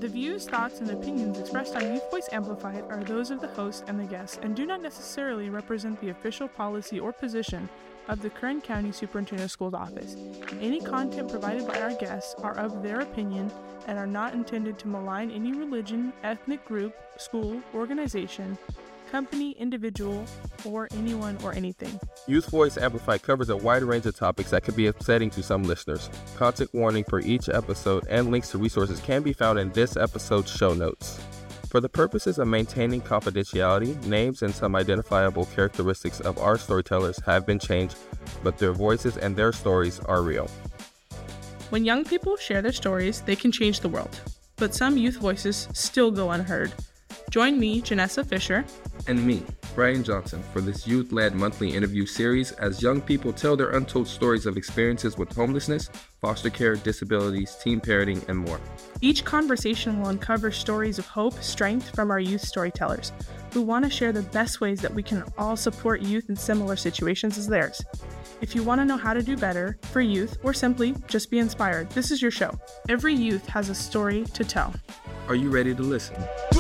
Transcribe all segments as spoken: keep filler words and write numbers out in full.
The views, thoughts, and opinions expressed on Youth Voice Amplified are those of the host and the guests and do not necessarily represent the official policy or position of the Kern County Superintendent of Schools Office. Any content provided by our guests are of their opinion and are not intended to malign any religion, ethnic group, school, organization, company, individual, or anyone or anything. Youth Voice Amplified covers a wide range of topics that could be upsetting to some listeners. Content warning for each episode and links to resources can be found in this episode's show notes. For the purposes of maintaining confidentiality, names and some identifiable characteristics of our storytellers have been changed, but their voices and their stories are real. When young people share their stories, they can change the world, but some youth voices still go unheard. Join me, Janessa Fisher, and me, Brian Johnson, for this youth-led monthly interview series as young people tell their untold stories of experiences with homelessness, foster care, disabilities, teen parenting, and more. Each conversation will uncover stories of hope, strength from our youth storytellers, who want to share the best ways that we can all support youth in similar situations as theirs. If you want to know how to do better for youth, or simply just be inspired, this is your show. Every youth has a story to tell. Are you ready to listen?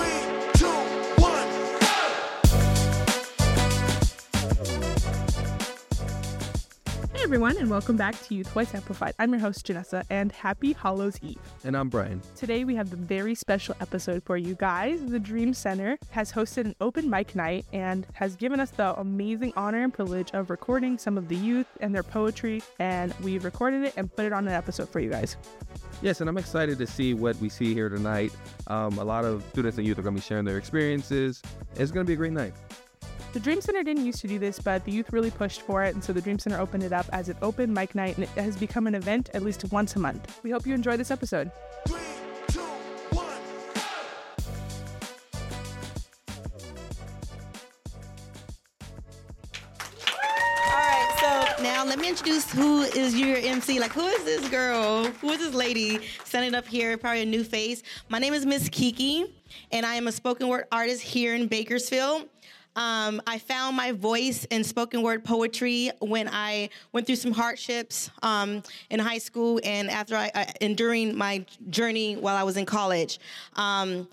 Hey everyone, and welcome back to Youth Voice Amplified. I'm your host, Janessa, and happy Hallows Eve. And I'm Brian. Today we have a very special episode for you guys. The Dream Center has hosted an open mic night and has given us the amazing honor and privilege of recording some of the youth and their poetry, and we've recorded it and put it on an episode for you guys. Yes, and I'm excited to see what we see here tonight. Um, a lot of students and youth are going to be sharing their experiences. It's going to be a great night. The Dream Center didn't used to do this, but the youth really pushed for it, and so the Dream Center opened it up as an open mic night, and it has become an event at least once a month. We hope you enjoy this episode. Three, two, one, All right, so now let me introduce who is your M C. Like, who is this girl? Who is this lady standing up here? Probably a new face. My name is Miss Kiki, and I am a spoken word artist here in Bakersfield. Um, I found my voice in spoken word poetry when I went through some hardships um, in high school and after I, uh, and during my journey while I was in college. Um,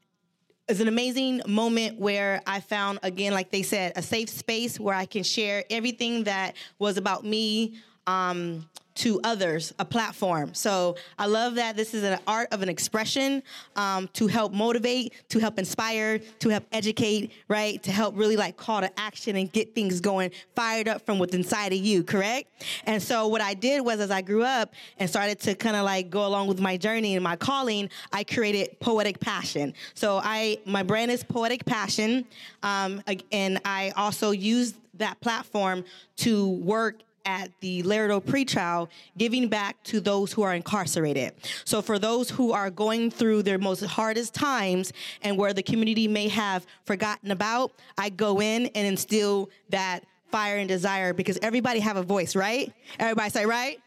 It's an amazing moment where I found, again, like they said, a safe space where I can share everything that was about me um, to others, a platform. So I love that this is an art of an expression um, to help motivate, to help inspire, to help educate, right? To help really like call to action and get things going, fired up from within inside of you, correct? And so what I did was as I grew up and started to kind of like go along with my journey and my calling, I created Poetic Passion. So I, my brand is Poetic Passion, um, and I also used that platform to work at the Laredo pretrial, giving back to those who are incarcerated. So for those who are going through their most hardest times and where the community may have forgotten about, I go in and instill that fire and desire because everybody have a voice, right? Everybody say, right?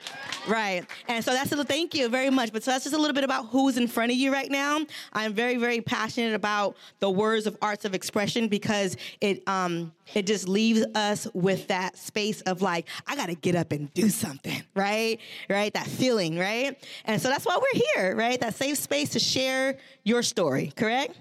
Right. And so that's a little, thank you very much. But so that's just a little bit about who's in front of you right now. I'm very, very passionate about the words of arts of expression because it um it just leaves us with that space of like, I got to get up and do something, right? Right? That feeling, right? And so that's why we're here, right? That safe space to share your story, correct?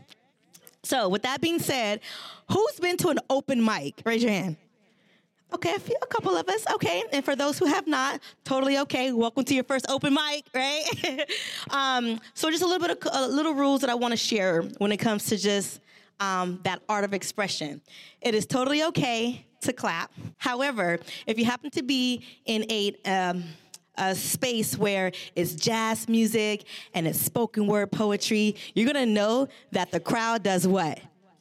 So with that being said, who's been to an open mic? Raise your hand. Okay, a, few, a couple of us, okay. And for those who have not, totally okay. Welcome to your first open mic, right? um, so just a little bit of uh, little rules that I want to share when it comes to just um, that art of expression. It is totally okay to clap. However, if you happen to be in a um, a space where it's jazz music and it's spoken word poetry, you're gonna know that the crowd does what?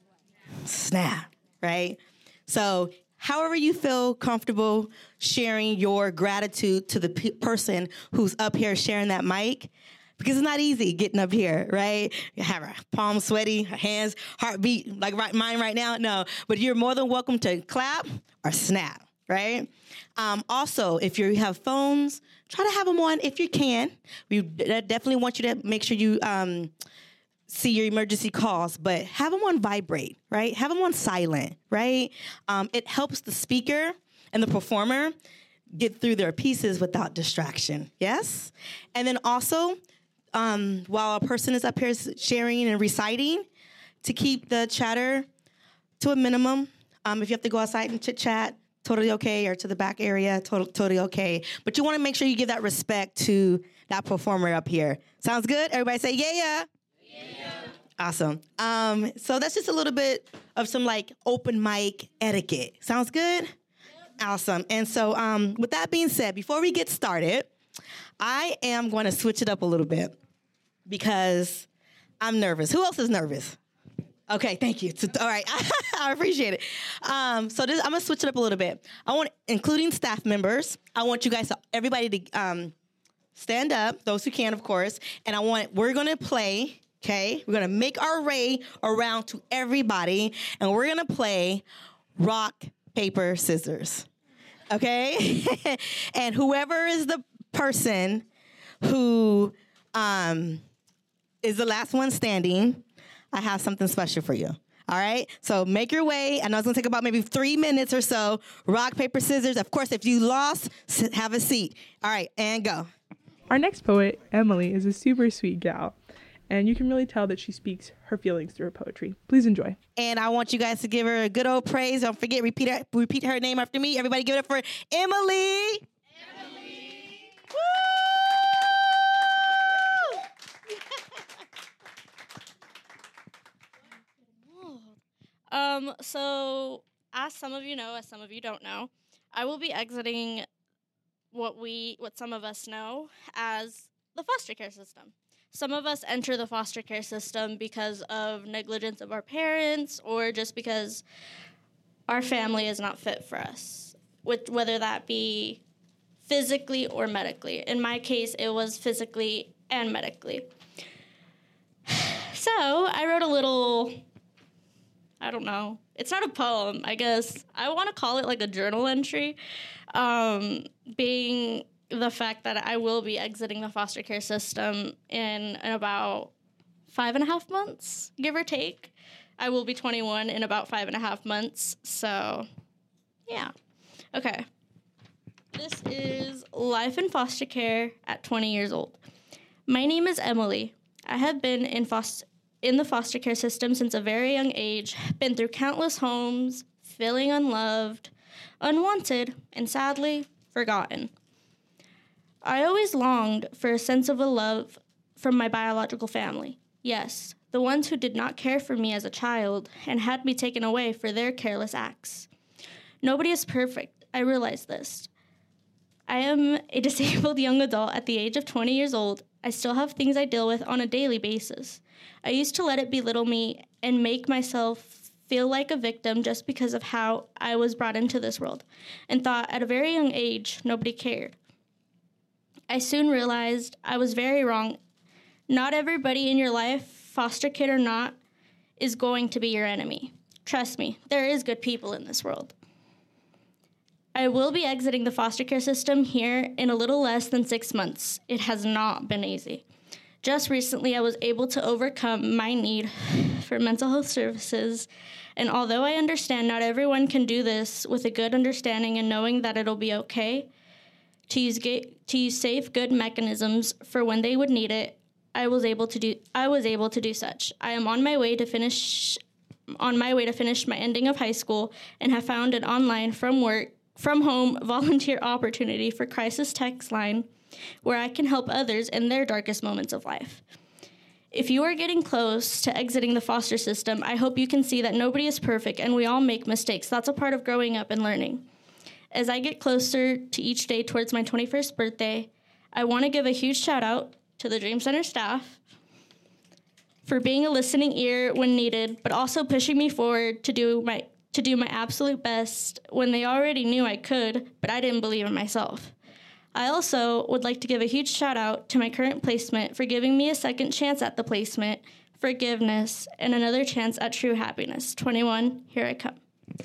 Snap, right? So however you feel comfortable sharing your gratitude to the pe- person who's up here sharing that mic, because it's not easy getting up here, right? You have our palms sweaty, our hands, heartbeat, like right, mine right now. No, but you're more than welcome to clap or snap, right? Um, also, if you have phones, try to have them on if you can. We definitely want you to make sure you um, see your emergency calls, but have them on vibrate, right? Have them on silent, right? Um, it helps the speaker and the performer get through their pieces without distraction, yes? And then also, um, while a person is up here sharing and reciting, to keep the chatter to a minimum. Um, if you have to go outside and chit-chat, totally okay, or to the back area, total, totally okay. But you want to make sure you give that respect to that performer up here. Sounds good? Everybody say, yeah, yeah. Yeah. Awesome. Um, so that's just a little bit of some, like, open mic etiquette. Sounds good? Yep. Awesome. And so um, with that being said, before we get started, I am going to switch it up a little bit because I'm nervous. Who else is nervous? Okay, thank you. All right, I appreciate it. Um, so this, I'm gonna switch it up a little bit. I want, including staff members, I want you guys, to, everybody to um, stand up, those who can, of course, and I want, we're gonna play, okay? We're gonna make our way around to everybody, and we're gonna play rock, paper, scissors, okay? And whoever is the person who um, is the last one standing, I have something special for you. All right? So make your way. I know it's going to take about maybe three minutes or so. Rock, paper, scissors. Of course, if you lost, have a seat. All right, and go. Our next poet, Emily, is a super sweet gal, and you can really tell that she speaks her feelings through her poetry. Please enjoy. And I want you guys to give her a good old praise. Don't forget, repeat her, repeat her name after me. Everybody give it up for Emily. Emily. Woo! Um, so, as some of you know, as some of you don't know, I will be exiting what we, what some of us know as the foster care system. Some of us enter the foster care system because of negligence of our parents or just because our family is not fit for us, with, whether that be physically or medically. In my case, it was physically and medically. So, I wrote a little... I don't know. It's not a poem, I guess. I want to call it like a journal entry, um, being the fact that I will be exiting the foster care system in, in about five and a half months, give or take. I will be twenty-one in about five and a half months, so yeah. Okay. This is Life in Foster Care at twenty years old. My name is Emily. I have been in foster in the foster care system since a very young age, been through countless homes, feeling unloved, unwanted, and sadly, forgotten. I always longed for a sense of a love from my biological family. Yes, the ones who did not care for me as a child and had me taken away for their careless acts. Nobody is perfect, I realize this. I am a disabled young adult at the age of twenty years old. I still have things I deal with on a daily basis. I used to let it belittle me and make myself feel like a victim just because of how I was brought into this world, and thought at a very young age nobody cared. I soon realized I was very wrong. Not everybody in your life, foster kid or not, is going to be your enemy. Trust me, there is good people in this world. I will be exiting the foster care system here in a little less than six months. It has not been easy. Just recently, I was able to overcome my need for mental health services, and although I understand not everyone can do this with a good understanding and knowing that it'll be okay, to use ga- to use safe, good mechanisms for when they would need it, I was able to do. I was able to do such. I am on my way to finish on my way to finish my ending of high school, and have found an online from work from home volunteer opportunity for Crisis Text Line, where I can help others in their darkest moments of life. If you are getting close to exiting the foster system, I hope you can see that nobody is perfect and we all make mistakes. That's a part of growing up and learning. As I get closer to each day towards my twenty-first birthday, I want to give a huge shout out to the Dream Center staff for being a listening ear when needed, but also pushing me forward to do my to do my absolute best when they already knew I could, but I didn't believe in myself. I also would like to give a huge shout out to my current placement for giving me a second chance at the placement, forgiveness, and another chance at true happiness. twenty-one, here I come.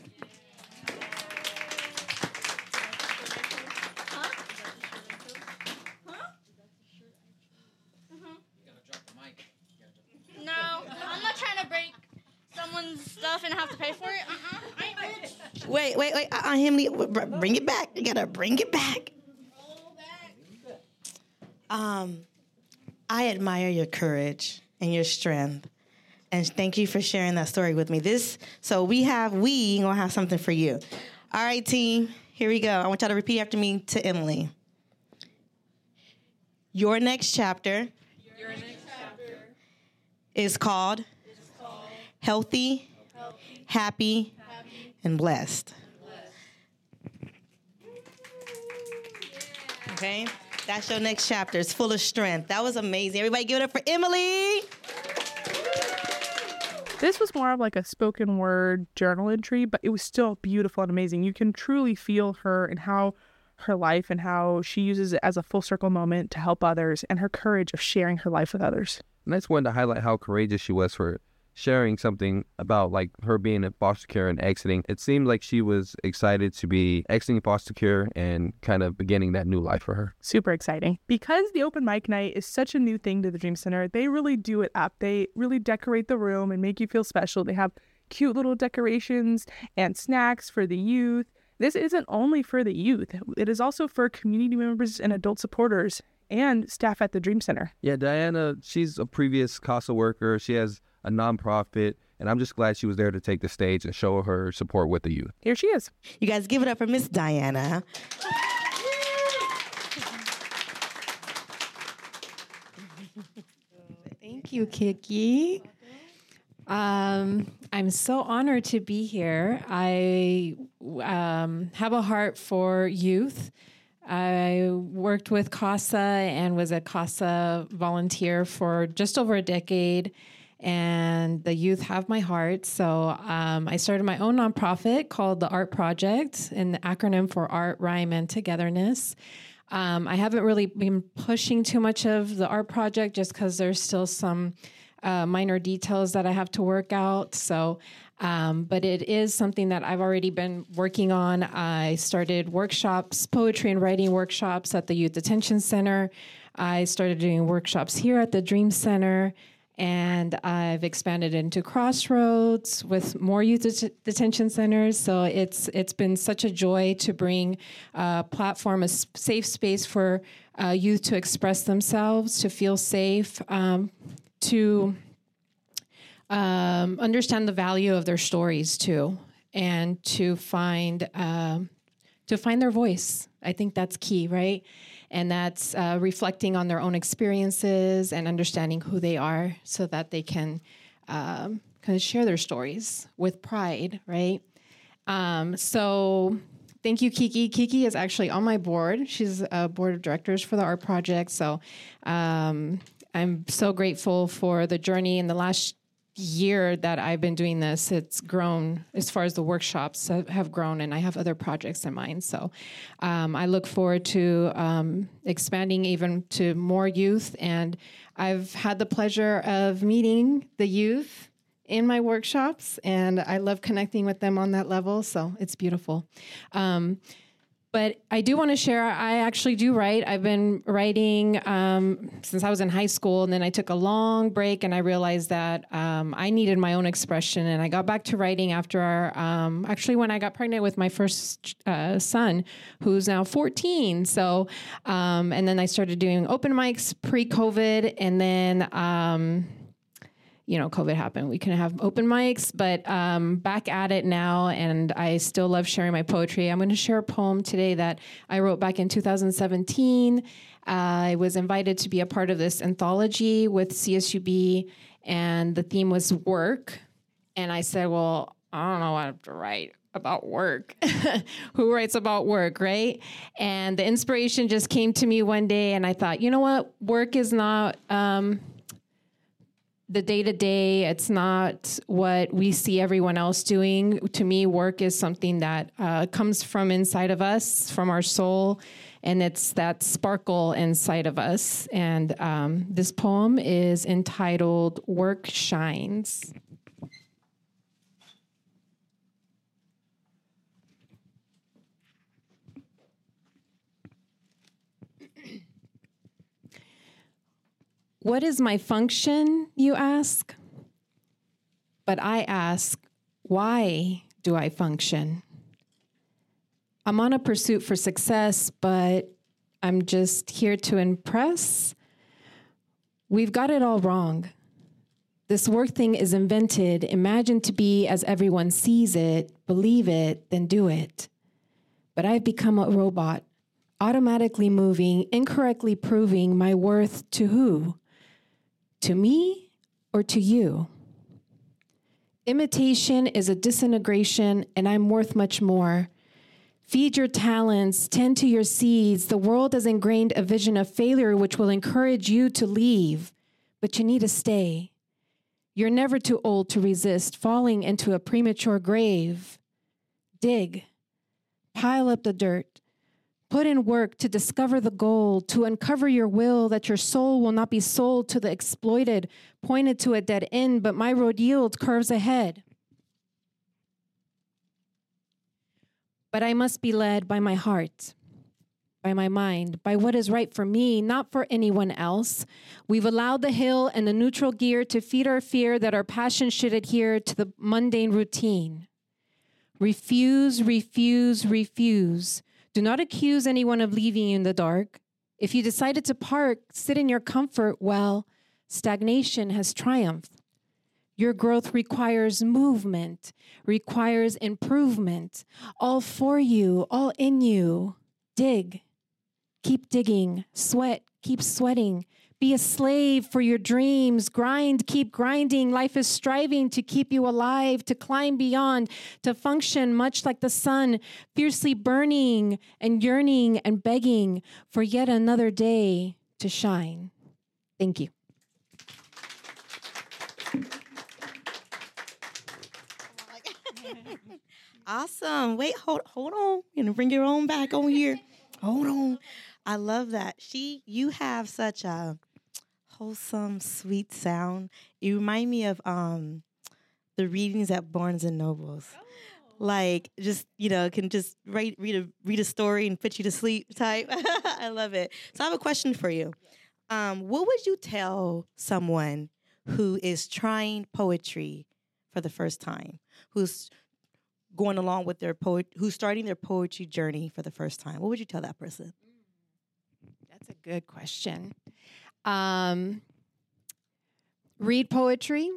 No, I'm not trying to break someone's stuff and have to pay for it. Uh-uh. I ain't rich. Wait, wait, wait. Uh, Emily, bring it back. You gotta bring it back. Um, I admire your courage and your strength. And thank you for sharing that story with me. This, so we have, we gonna have something for you. All right, team, here we go. I want y'all to repeat after me to Emily. Your next chapter, Your next chapter is called, is called Healthy, healthy happy, happy, and Blessed. blessed. Okay, that's your next chapter. It's full of strength. That was amazing. Everybody give it up for Emily. This was more of like a spoken word journal entry, but it was still beautiful and amazing. You can truly feel her and how her life and how she uses it as a full circle moment to help others, and her courage of sharing her life with others. And I just wanted to highlight how courageous she was for sharing something about like her being in foster care and exiting. It seemed like she was excited to be exiting foster care and kind of beginning that new life for her. Super exciting. Because the open mic night is such a new thing to the Dream Center, they really do it up. They really decorate the room and make you feel special. They have cute little decorations and snacks for the youth. This isn't only for the youth. It is also for community members and adult supporters and staff at the Dream Center. Yeah, Diana, she's a previous CASA worker. She has a nonprofit, and I'm just glad she was there to take the stage and show her support with the youth. Here she is. You guys give it up for Miss Diana. Thank you, Kiki. Um, I'm so honored to be here. I um, have a heart for youth. I worked with CASA and was a CASA volunteer for just over a decade, and the youth have my heart. So um, I started my own nonprofit called The Art Project, an acronym for Art, Rhyme, and Togetherness. Um, I haven't really been pushing too much of the Art Project just because there's still some uh, minor details that I have to work out. So, um, but it is something that I've already been working on. I started workshops, poetry and writing workshops at the Youth Detention Center. I started doing workshops here at the Dream Center, and I've expanded into Crossroads with more youth det- detention centers. So it's it's been such a joy to bring a platform, a safe space for uh, youth to express themselves, to feel safe, um, to um, understand the value of their stories too, and to find um, to find their voice. I think that's key, right? And that's uh, reflecting on their own experiences and understanding who they are so that they can um, kind of share their stories with pride, right? Um, so thank you, Kiki. Kiki is actually on my board. She's a board of directors for the Art Project. So um, I'm so grateful for the journey in the last year that I've been doing this. It's grown as far as the workshops have grown, and I have other projects in mind. So um, I look forward to um, expanding even to more youth. And I've had the pleasure of meeting the youth in my workshops, and I love connecting with them on that level. So it's beautiful. Um, But I do want to share, I actually do write. I've been writing um, since I was in high school, and then I took a long break, and I realized that um, I needed my own expression, and I got back to writing after, our, um, actually when I got pregnant with my first uh, son, who's now fourteen. So, um, and then I started doing open mics pre-COVID, and then... Um, you know, COVID happened. We couldn't have open mics, but um, back at it now, and I still love sharing my poetry. I'm going to share a poem today that I wrote back in two thousand seventeen. Uh, I was invited to be a part of this anthology with C S U B, and the theme was work. And I said, well, I don't know what to write about work. Who writes about work, right? And the inspiration just came to me one day, and I thought, you know what? Work is not... Um, the day-to-day, it's not what we see everyone else doing. To me, work is something that uh, comes from inside of us, from our soul, and it's that sparkle inside of us. And um, this poem is entitled Work Shines. What is my function, you ask? But I ask, why do I function? I'm on a pursuit for success, but I'm just here to impress. We've got it all wrong. This work thing is invented, imagined to be as everyone sees it, believe it, then do it. But I've become a robot, automatically moving, incorrectly proving my worth to who? To me or to you? Imitation is a disintegration, and I'm worth much more. Feed your talents, tend to your seeds. The world has ingrained a vision of failure which will encourage you to leave, but you need to stay. You're never too old to resist falling into a premature grave. Dig, pile up the dirt, put in work to discover the gold, to uncover your will that your soul will not be sold to the exploited, pointed to a dead end, but my road yields curves ahead. But I must be led by my heart, by my mind, by what is right for me, not for anyone else. We've allowed the hill and the neutral gear to feed our fear that our passion should adhere to the mundane routine. Refuse, refuse, refuse. Do not accuse anyone of leaving you in the dark. If you decided to park, sit in your comfort, well, stagnation has triumphed. Your growth requires movement, requires improvement, all for you, all in you. Dig, keep digging, sweat, keep sweating. Be a slave for your dreams, grind, keep grinding. Life is striving to keep you alive, to climb beyond, to function much like the sun, fiercely burning and yearning and begging for yet another day to shine. Thank you. Awesome. Wait, hold hold on. You're gonna bring your own back on here. Hold on. I love that. She you have such a wholesome, sweet sound. You remind me of um the readings at Barnes and Nobles. Oh. Like just, you know, can just write read a read a story and put you to sleep type. I love it. So I have a question for you. Um, what would you tell someone who is trying poetry for the first time, who's going along with their poet, who's starting their poetry journey for the first time? What would you tell that person? That's a good question. Um, read poetry.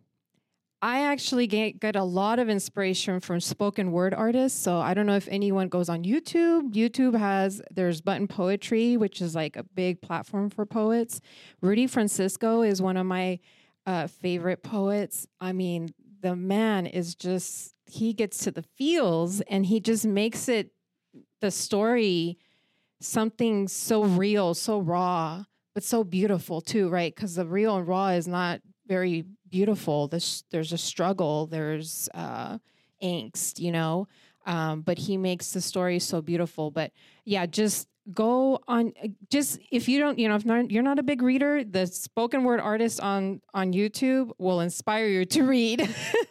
I actually get, get a lot of inspiration from spoken word artists. So I don't know if anyone goes on YouTube. YouTube has, there's Button Poetry, which is like a big platform for poets. Rudy Francisco is one of my uh, favorite poets. I mean, the man is just, he gets to the feels and he just makes it, the story, something so real, so raw, but so beautiful too, right? Because the real and raw is not very beautiful. There's, there's a struggle, there's uh, angst, you know, um, but he makes the story so beautiful. But yeah, just go on, just if you don't, you know, if not, you're not a big reader, the spoken word artist on, on YouTube will inspire you to read.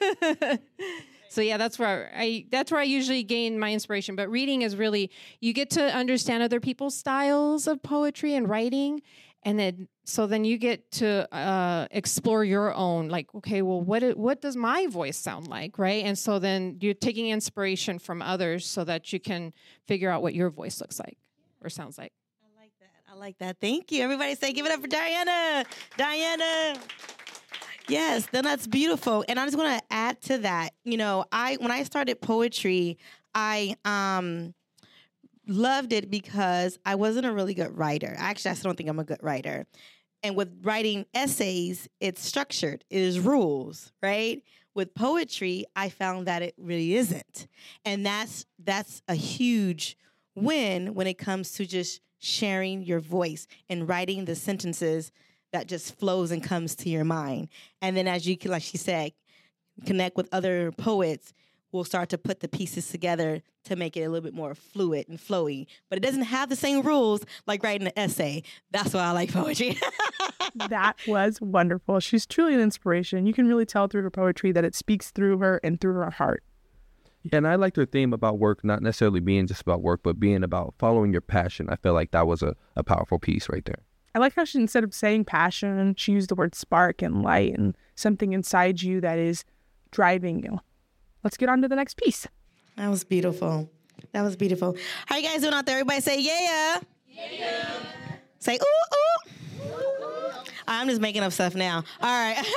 So yeah, that's where I that's where I usually gain my inspiration. But reading is really, you get to understand other people's styles of poetry and writing, and then so then you get to uh, explore your own. Like, okay, well, what it, what does my voice sound like, right? And so then you're taking inspiration from others so that you can figure out what your voice looks like or sounds like. I like that. I like that. Thank you. Everybody say, give it up for Diana. Diana. Yes, then that's beautiful. And I just want to add to that. You know, I when I started poetry, I um, loved it because I wasn't a really good writer. Actually, I still don't think I'm a good writer. And with writing essays, it's structured. It is rules, right? With poetry, I found that it really isn't. And that's that's a huge win when it comes to just sharing your voice and writing the sentences that just flows and comes to your mind. And then as you, like she said, connect with other poets, we'll start to put the pieces together to make it a little bit more fluid and flowy. But it doesn't have the same rules like writing an essay. That's why I like poetry. That was wonderful. She's truly an inspiration. You can really tell through her poetry that it speaks through her and through her heart. And I liked her theme about work, not necessarily being just about work, but being about following your passion. I feel like that was a, a powerful piece right there. I like how she, instead of saying passion, she used the word spark and light and something inside you that is driving you. Let's get on to the next piece. That was beautiful. That was beautiful. How you guys doing out there? Everybody say yeah. Yeah. Say ooh, ooh. I'm just making up stuff now. All right.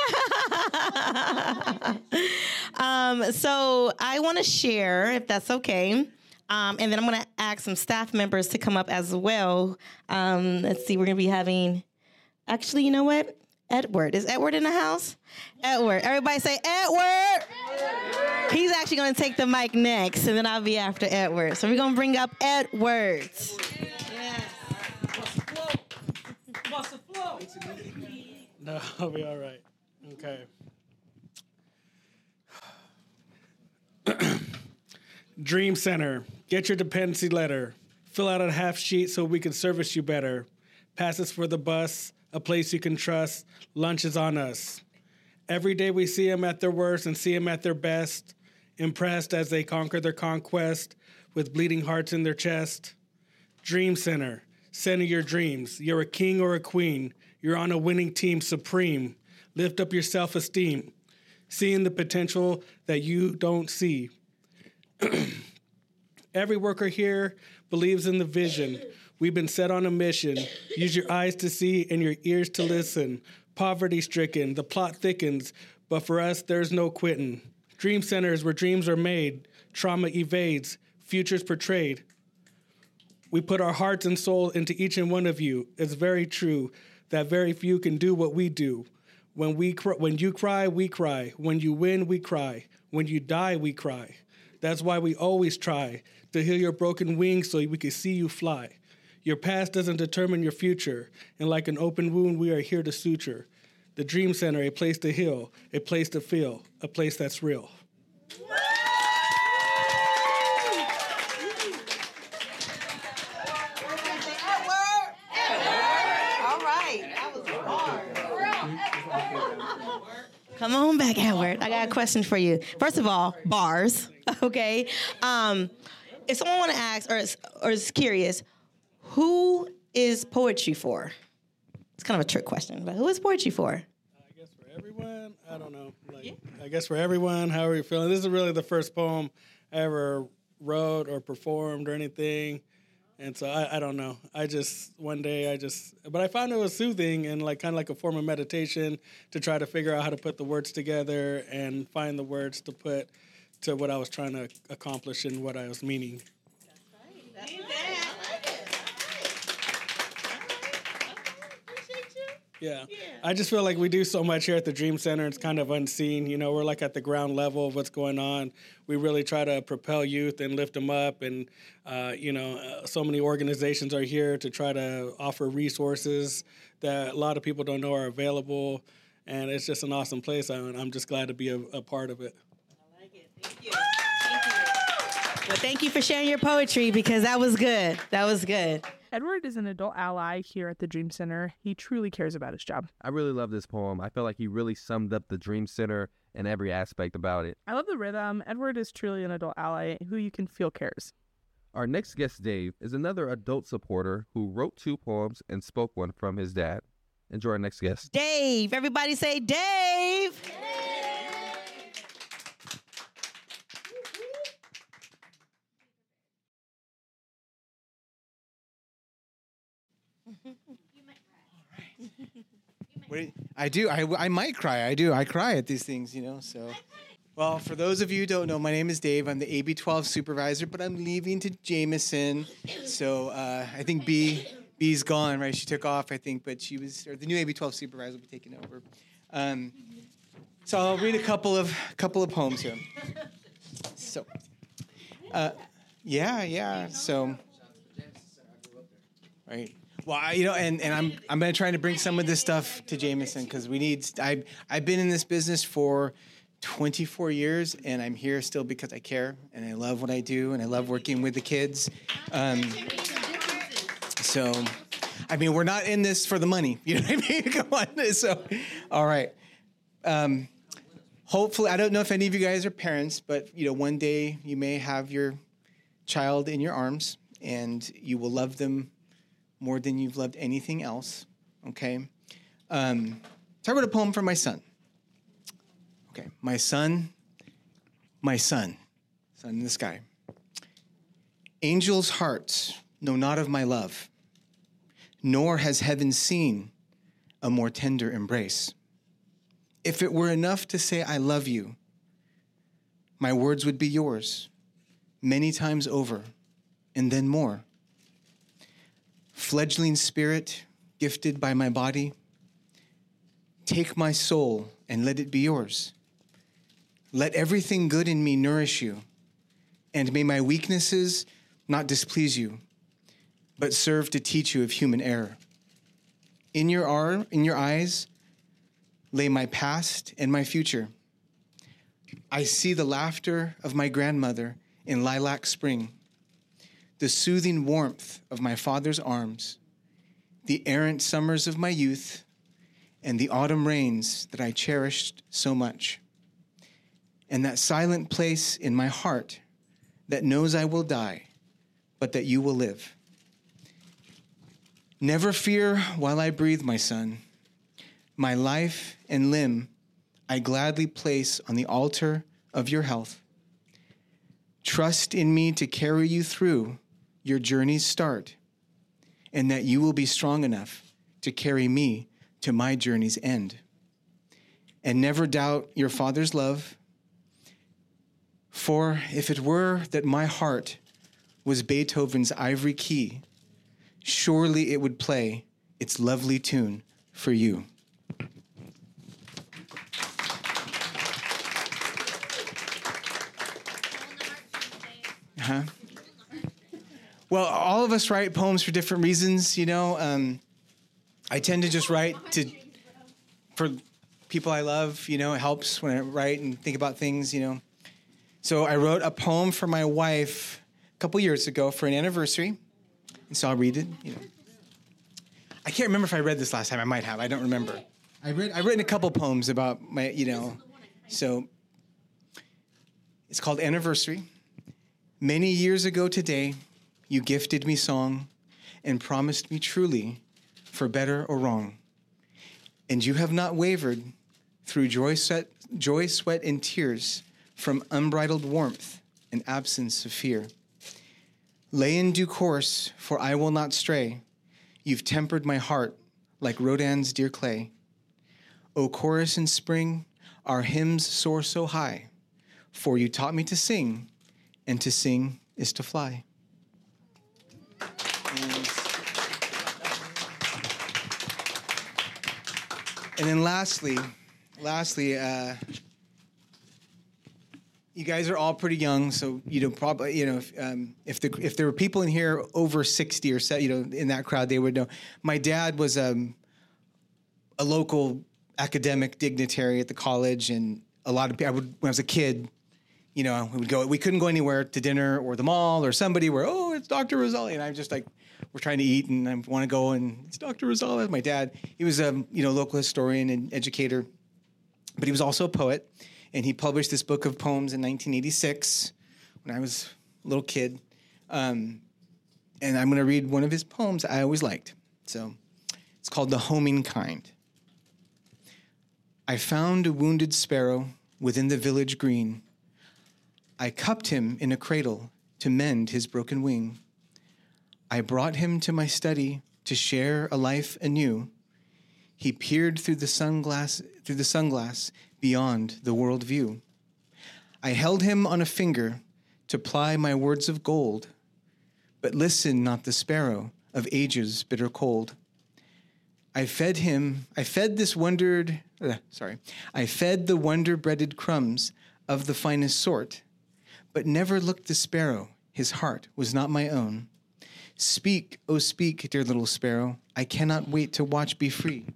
um, so I want to share, if that's okay. Um, and then I'm going to ask some staff members to come up as well. Um, let's see, we're going to be having, actually, you know what? Edward. Is Edward in the house? Edward. Everybody say Edward. Edward. He's actually going to take the mic next, and then I'll be after Edward. So we're going to bring up Edward. Yes. No, I'll be all right. Okay. Dream Center. Get your dependency letter. Fill out a half sheet so we can service you better. Passes for the bus. A place you can trust. Lunch is on us. Every day we see them at their worst and see them at their best. Impressed as they conquer their conquest with bleeding hearts in their chest. Dream Center. Center your dreams. You're a king or a queen. You're on a winning team supreme. Lift up your self-esteem. Seeing the potential that you don't see. Every worker here believes in the vision. We've been set on a mission. Use your eyes to see and your ears to listen. Poverty stricken, the plot thickens, but for us, there's no quitting. Dream centers where dreams are made, trauma evades, futures portrayed. We put our hearts and soul into each and one of you. It's very true that very few can do what we do. When we cr- when you cry, we cry. When you win, we cry. When you die, we cry. That's why we always try to heal your broken wings so we can see you fly. Your past doesn't determine your future, and like an open wound, we are here to suture. The Dream Center, a place to heal, a place to feel, a place that's real. Come on back, Edward. I got a question for you. First of all, bars, okay? Um, if someone want to ask or is, or is curious, who is poetry for? It's kind of a trick question, but who is poetry for? I guess for everyone. I don't know. Like, yeah. I guess for everyone, how are you feeling? This is really the first poem I ever wrote or performed or anything. And so I, I don't know. I just, one day I just, but I found it was soothing and like kind of like a form of meditation to try to figure out how to put the words together and find the words to put to what I was trying to accomplish and what I was meaning. That's right. That's right. I like it. Yeah. yeah. I just feel like we do so much here at the Dream Center. It's kind of unseen. You know, we're like at the ground level of what's going on. We really try to propel youth and lift them up. And, uh, you know, uh, so many organizations are here to try to offer resources that a lot of people don't know are available. And it's just an awesome place. I, I'm just glad to be a, a part of it. I like it. Thank you. Thank you. Well, thank you for sharing your poetry because that was good. That was good. Edward is an adult ally here at the Dream Center. He truly cares about his job. I really love this poem. I feel like he really summed up the Dream Center and every aspect about it. I love the rhythm. Edward is truly an adult ally who you can feel cares. Our next guest, Dave, is another adult supporter who wrote two poems and spoke one from his dad. Enjoy our next guest. Dave. Everybody say Dave. Dave. Wait, I do. I, I might cry. I do. I cry at these things, you know. So, well, for those of you who don't know, my name is Dave. I'm the A B twelve supervisor, but I'm leaving to Jameson. So uh, I think B B's gone, right? She took off, I think, but she was, or the new A B twelve supervisor will be taking over. Um, so I'll read a couple of couple of poems here. So, uh, yeah, yeah. So, right. Well, I, you know, and, and I'm I'm gonna try to bring some of this stuff to Jameson because we need. I I've been in this business for twenty-four years, and I'm here still because I care and I love what I do and I love working with the kids. Um, so, I mean, we're not in this for the money. You know what I mean? Come on. So, all right. Um, hopefully, I don't know if any of you guys are parents, but you know, one day you may have your child in your arms, and you will love them more than you've loved anything else, okay? Um, so I wrote a poem for my son. Okay, my son, my son, son in the sky. Angels' hearts know not of my love, nor has heaven seen a more tender embrace. If it were enough to say I love you, my words would be yours many times over and then more. Fledgling spirit, gifted by my body, take my soul and let it be yours. Let everything good in me nourish you, and may my weaknesses not displease you, but serve to teach you of human error. In your arm, in your eyes, lay my past and my future. I see the laughter of my grandmother in lilac spring, the soothing warmth of my father's arms, the errant summers of my youth, and the autumn rains that I cherished so much, and that silent place in my heart that knows I will die, but that you will live. Never fear while I breathe, my son. My life and limb I gladly place on the altar of your health. Trust in me to carry you through your journey's start, and that you will be strong enough to carry me to my journey's end. And never doubt your Father's love, for if it were that my heart was Beethoven's ivory key, surely it would play its lovely tune for you. Huh? Well, all of us write poems for different reasons, you know. Um, I tend to just write to for people I love, you know. It helps when I write and think about things, you know. So I wrote a poem for my wife a couple years ago for an anniversary, and so I'll read it, you know. I can't remember if I read this last time. I might have. I don't remember. I read. I've written a couple poems about my, you know. So it's called Anniversary. Many years ago today, you gifted me song and promised me truly for better or wrong. And you have not wavered through joy, sweat, joy, sweat, and tears from unbridled warmth and absence of fear. Lay in due course, for I will not stray. You've tempered my heart like Rodin's dear clay. O chorus in spring, our hymns soar so high, for you taught me to sing, and to sing is to fly. And, and then lastly, lastly, uh, you guys are all pretty young, so you know probably you know if, um, if the if there were people in here over sixty or so, you know in that crowd, they would know. My dad was um, a local academic dignitary at the college, and a lot of people. I would when I was a kid. You know, we would go. We couldn't go anywhere to dinner or the mall or somebody where, oh, it's Doctor Rosales, and I'm just like, we're trying to eat, and I want to go, and it's Doctor Rosales. My dad, he was a you know local historian and educator, but he was also a poet, and he published this book of poems in nineteen eighty-six when I was a little kid, um, and I'm going to read one of his poems I always liked. So it's called "The Homing Kind." I found a wounded sparrow within the village green. I cupped him in a cradle to mend his broken wing. I brought him to my study to share a life anew. He peered through the sunglass, through the sunglass beyond the world view. I held him on a finger to ply my words of gold, but listen not the sparrow of age's bitter cold. I fed him, I fed this wondered, uh, sorry, I fed the wonder-breaded crumbs of the finest sort, but never looked the sparrow, his heart was not my own. Speak, oh speak, dear little sparrow, I cannot wait to watch be free.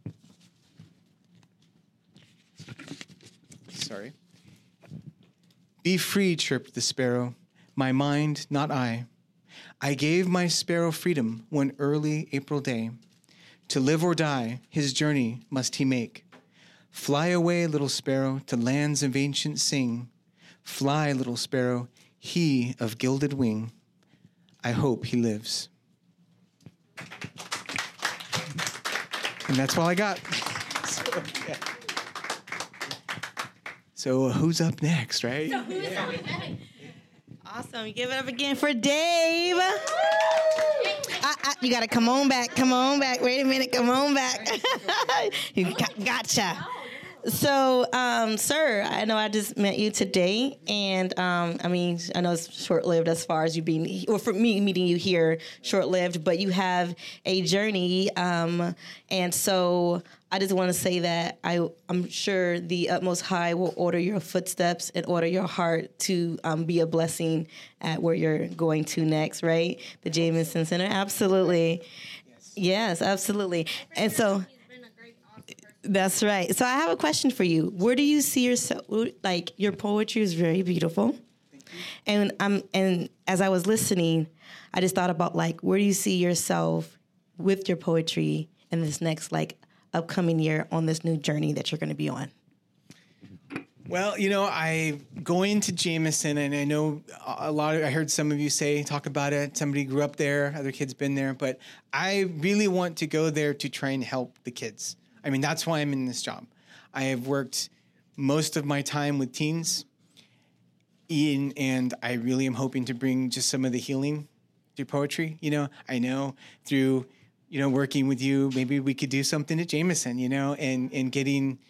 Sorry. Be free, chirped the sparrow, my mind, not I. I gave my sparrow freedom one early April day. To live or die, his journey must he make. Fly away, little sparrow, to lands of ancient sing. Fly, little sparrow, he of gilded wing. I hope he lives. And that's all I got. So, yeah. So who's up next, right? So who's yeah. up next? Awesome. Give it up again for Dave. I, I, you got to come on back. Come on back. Wait a minute. Come on back. You got, gotcha. So, um, sir, I know I just met you today, and um, I mean, I know it's short-lived as far as you being, or for me meeting you here, short-lived, but you have a journey, um, and so I just want to say that I, I'm sure the Utmost High will order your footsteps and order your heart to um, be a blessing at where you're going to next, right? The Jamison Center, absolutely. Yes, yes, absolutely. And so... That's right. So I have a question for you. Where do you see yourself? Like, your poetry is very beautiful. And I'm and as I was listening, I just thought about, like, where do you see yourself with your poetry in this next, like, upcoming year on this new journey that you're going to be on? Well, you know, I going to Jamison, and I know a lot of, I heard some of you say, talk about it. Somebody grew up there, other kids been there, but I really want to go there to try and help the kids. I mean, that's why I'm in this job. I have worked most of my time with teens, in, and I really am hoping to bring just some of the healing through poetry. You know, I know through, you know, working with you, maybe we could do something at Jamison, you know, and, and getting...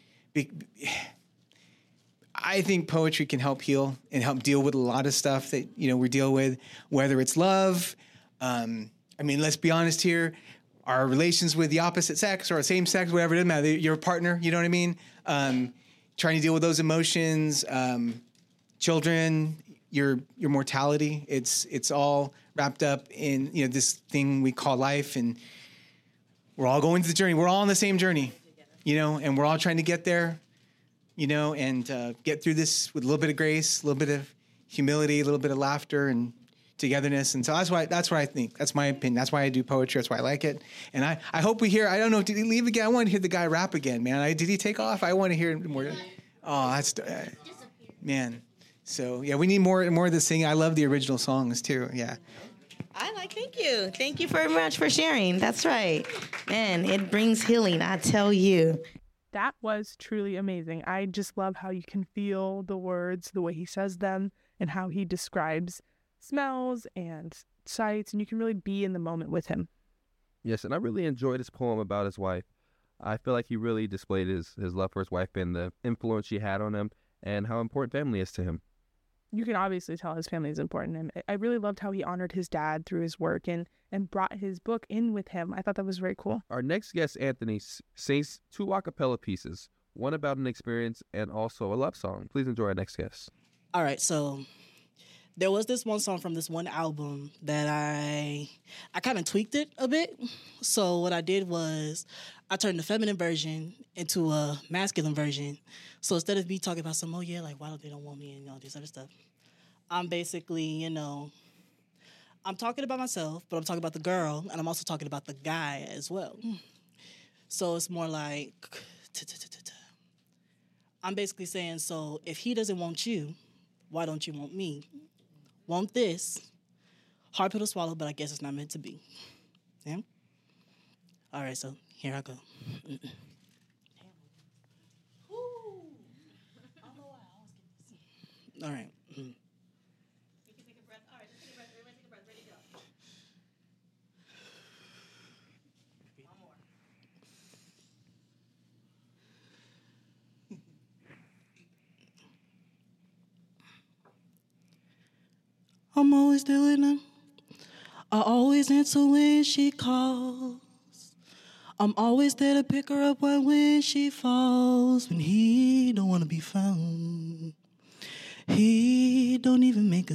I think poetry can help heal and help deal with a lot of stuff that, you know, we deal with, whether it's love. Um, I mean, let's be honest here. Our relations with the opposite sex or same sex, whatever, it doesn't matter. Your partner, you know what I mean? Um, trying to deal with those emotions, um, children, your your mortality. It's it's all wrapped up in, you know, this thing we call life, and we're all going through the journey. We're all on the same journey, you know, and we're all trying to get there, you know, and uh, get through this with a little bit of grace, a little bit of humility, a little bit of laughter, and togetherness. And so that's why that's what I think. That's my opinion. That's why I do poetry. That's why I like it. And I, I hope we hear, I don't know, did he leave again? I want to hear the guy rap again, man. I, did he take off? I want to hear more. Oh, that's, uh, man. So yeah, we need more more of the singing. I love the original songs too. Yeah. I like, thank you. Thank you very much for sharing. That's right. Man, it brings healing, I tell you. That was truly amazing. I just love how you can feel the words, the way he says them, and how he describes smells and sights, and you can really be in the moment with him. Yes, and I really enjoyed his poem about his wife. I feel like he really displayed his, his love for his wife and the influence she had on him and how important family is to him. You can obviously tell his family is important to him. I really loved how he honored his dad through his work and, and brought his book in with him. I thought that was very cool. Our next guest, Anthony, sings two a cappella pieces, one about an experience and also a love song. Please enjoy our next guest. All right, so there was this one song from this one album that I I kind of tweaked it a bit. So what I did was I turned the feminine version into a masculine version. So instead of me talking about some, oh yeah, like why don't they don't want me and all this other stuff, I'm basically, you know, I'm talking about myself, but I'm talking about the girl, and I'm also talking about the guy as well. So it's more like, I'm basically saying, so if he doesn't want you, why don't you want me? Want this? Hard pill to swallow, but I guess it's not meant to be. Yeah? All right, so here I go. Mm-mm. All right. Mm. You can take a breath. All right, just take a breath. Everybody take a breath. Ready to go. One more. I'm always there with her. I always answer when she calls. I'm always there to pick her up when, when she falls. When he don't want to be found. He don't even make a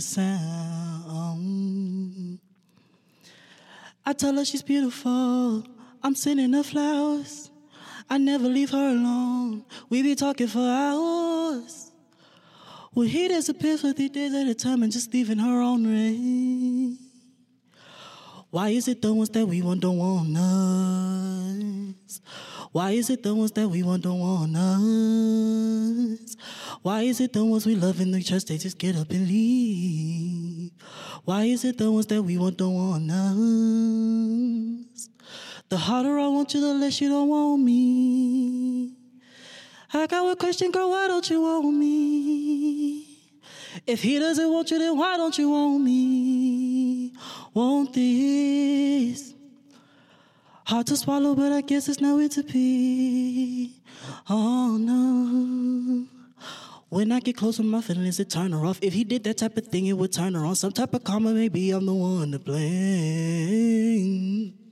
sound. I tell her she's beautiful. I'm sending her flowers. I never leave her alone. We be talking for hours. Well, he disappears for three days at a time and just leaving her on red. Why is it the ones that we want don't want us? Why is it the ones that we want don't want us? Why is it the ones we love in the church, they just get up and leave? Why is it the ones that we want don't want us? The harder I want you, the less you don't want me. I got one question, girl, why don't you want me? If he doesn't want you, then why don't you want me? want this. Hard to swallow, but I guess it's nowhere to be. Oh no. When I get close with my feelings, it turn her off. If he did that type of thing, it would turn her on. Some type of karma, maybe I'm the one to blame.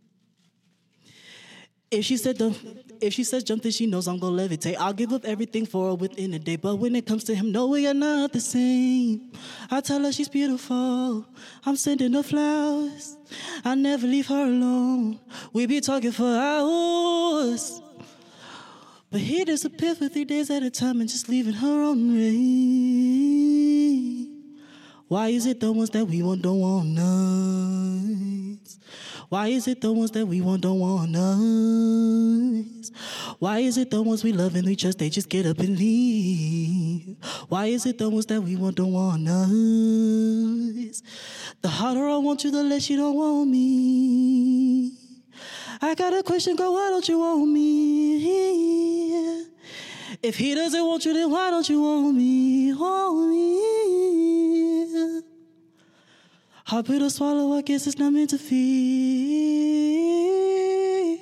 If she said the, if she says jump, then she knows I'm gonna levitate. I'll give up everything for her within a day. But when it comes to him, no, we are not the same. I tell her she's beautiful. I'm sending her flowers. I never leave her alone. We be talking for hours. But he disappeared for three days at a time and just leaving her on red. Why is it the ones that we want don't want us? Why is it the ones that we want don't want us? Why is it the ones we love and we trust, they just get up and leave? Why is it the ones that we want don't want us? The harder I want you, the less you don't want me. I got a question, girl, why don't you want me? If he doesn't want you, then why don't you want me? Want me? Hard pill to swallow, I guess it's not meant to feed.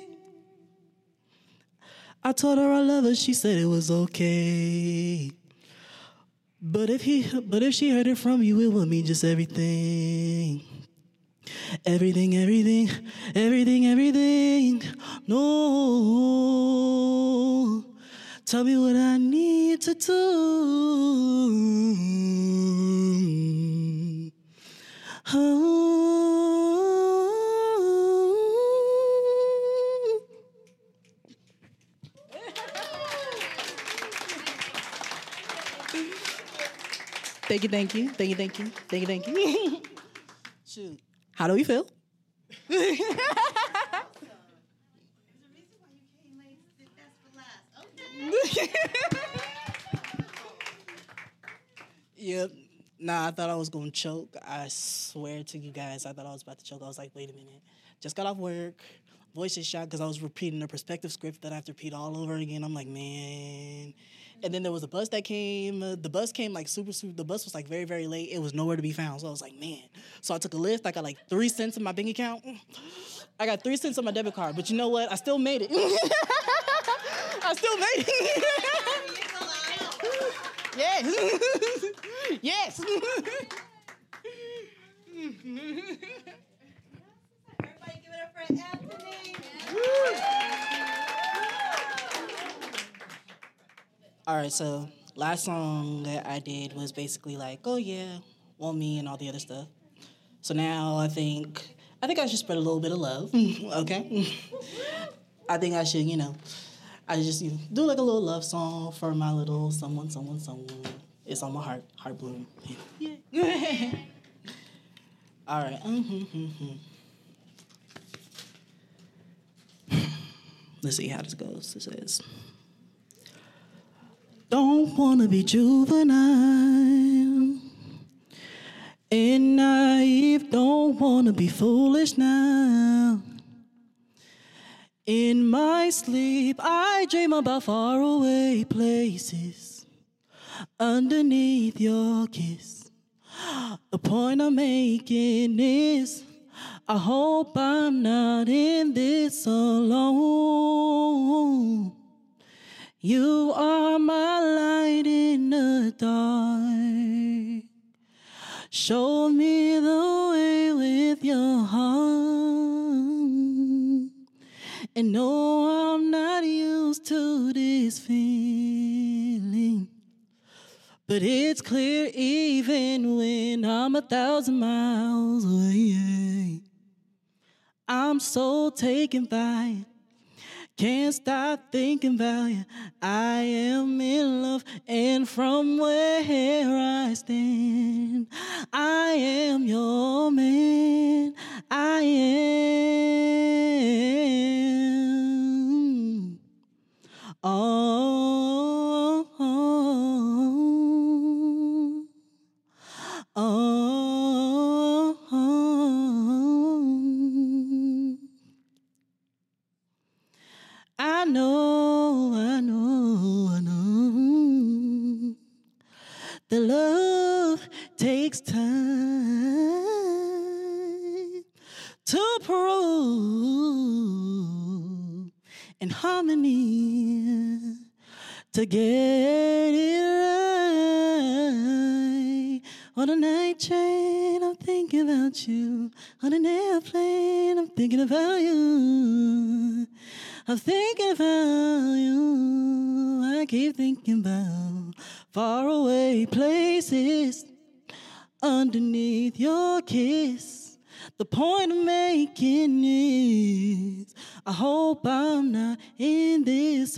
I told her I love her, she said it was okay. But if he, but if she heard it from you, it would mean just everything. Everything, everything, everything, everything. No, tell me what I need to do. Oh. Thank you, thank you, thank you, thank you, thank you, thank you. Shoot. How do we feel? Yep. Nah, I thought I was going to choke. I swear to you guys, I thought I was about to choke. I was like, wait a minute. Just got off work. Voice is shot because I was repeating the perspective script that I have to repeat all over again. I'm like, man. And then there was a bus that came. Uh, the bus came like super, super. The bus was like very, very late. It was nowhere to be found. So I was like, man. So I took a Lyft. I got like three cents in my bank account. I got three cents on my debit card. But you know what? I still made it. I still made it. Yes. Yes. Everybody give it up for Anthony. All right, so last song that I did was basically like, oh yeah, want me and all the other stuff. So now I think I think I should spread a little bit of love. Okay. I think I should, you know, I just you know, do like a little love song for my little someone, someone, someone. It's on my heart, heart bloom. Yeah. All right. Mm-hmm. Let's see how this goes. This is. Don't wanna be juvenile and naive. Don't wanna be foolish now. In my sleep, I dream about faraway places underneath your kiss. The point I'm making is, I hope I'm not in this alone. You are my light in the dark. Show me the way with your heart. And no, I'm not used to this feeling. But it's clear even when I'm a thousand miles away. I'm so taken by it. Can't stop thinking about you. I am in love, and from where I stand, I am your man. I am. Oh, oh, oh, oh. I know, I know, I know. The love takes time. prove in harmony to get it right. On a night train, I'm thinking about you. On an airplane, I'm thinking about you. I'm thinking about you. I keep thinking about faraway places underneath your kiss. The point I'm making is I hope I'm not in this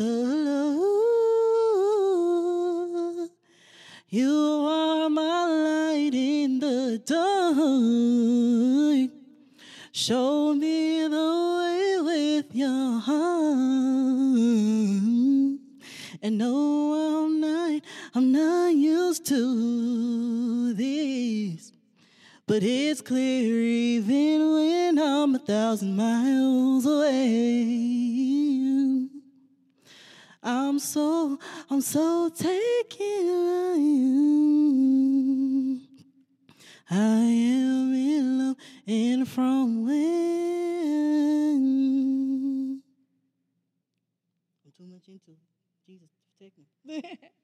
alone. You are my light in the dark. Show me the way with your heart. And no, I'm not, I'm not used to this. But it's clear even when I'm a thousand miles away. I'm so, I'm so taken by you. I am in love and from when? I'm too much into it. Jesus, take me.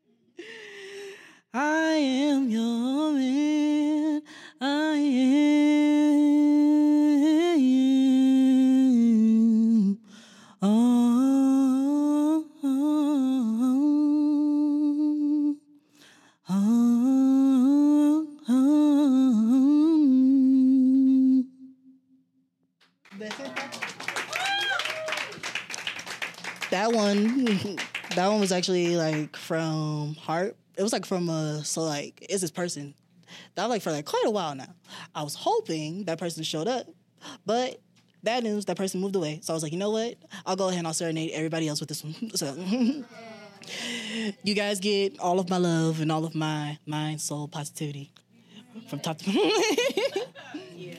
I am your man. I am. Oh, oh, oh, oh, oh. That one, that one was actually like from Heart. It was like from uh, so like, is this person? That was like for like quite a while now. I was hoping that person showed up, but bad news, that person moved away. So I was like, you know what? I'll go ahead and I'll serenade everybody else with this one. So you guys get all of my love and all of my mind, soul, positivity from top to yeah.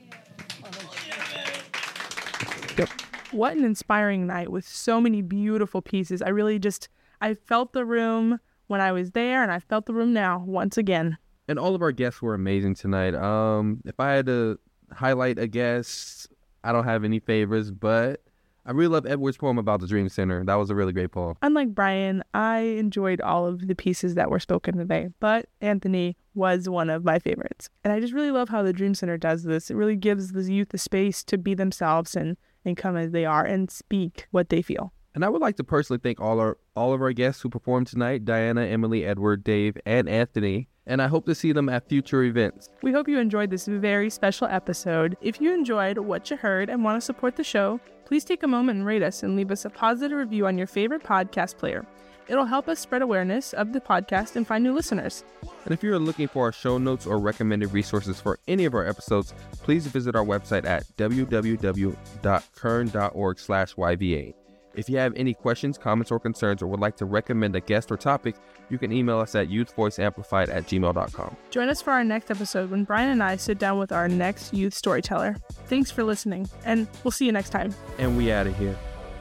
Yep. What an inspiring night with so many beautiful pieces. I really just, I felt the room when I was there, and I felt the room now once again. And all of our guests were amazing tonight. Um, if I had to highlight a guest, I don't have any favorites, but I really love Edward's poem about the Dream Center. That was a really great poem. Unlike Brian, I enjoyed all of the pieces that were spoken today, but Anthony was one of my favorites. And I just really love how the Dream Center does this. It really gives the youth the space to be themselves and, and come as they are and speak what they feel. And I would like to personally thank all our all of our guests who performed tonight, Diana, Emily, Edward, Dave, and Anthony. And I hope to see them at future events. We hope you enjoyed this very special episode. If you enjoyed what you heard and want to support the show, please take a moment and rate us and leave us a positive review on your favorite podcast player. It'll help us spread awareness of the podcast and find new listeners. And if you're looking for our show notes or recommended resources for any of our episodes, please visit our website at w w w dot kern dot org slash y v a. If you have any questions, comments, or concerns, or would like to recommend a guest or topic, you can email us at youth voice amplified at gmail dot com. Join us for our next episode when Brian and I sit down with our next youth storyteller. Thanks for listening, and we'll see you next time. And we out of here.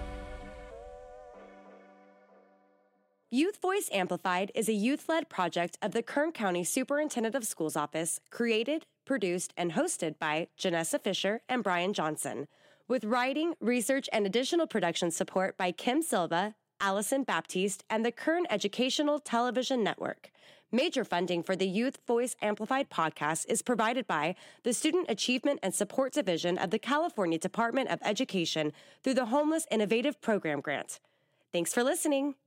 Youth Voice Amplified is a youth-led project of the Kern County Superintendent of Schools Office, created, produced, and hosted by Janessa Fisher and Brian Johnson, with writing, research, and additional production support by Kim Silva, Allison Baptiste, and the Kern Educational Television Network. Major funding for the Youth Voice Amplified podcast is provided by the Student Achievement and Support Division of the California Department of Education through the Homeless Innovative Program Grant. Thanks for listening.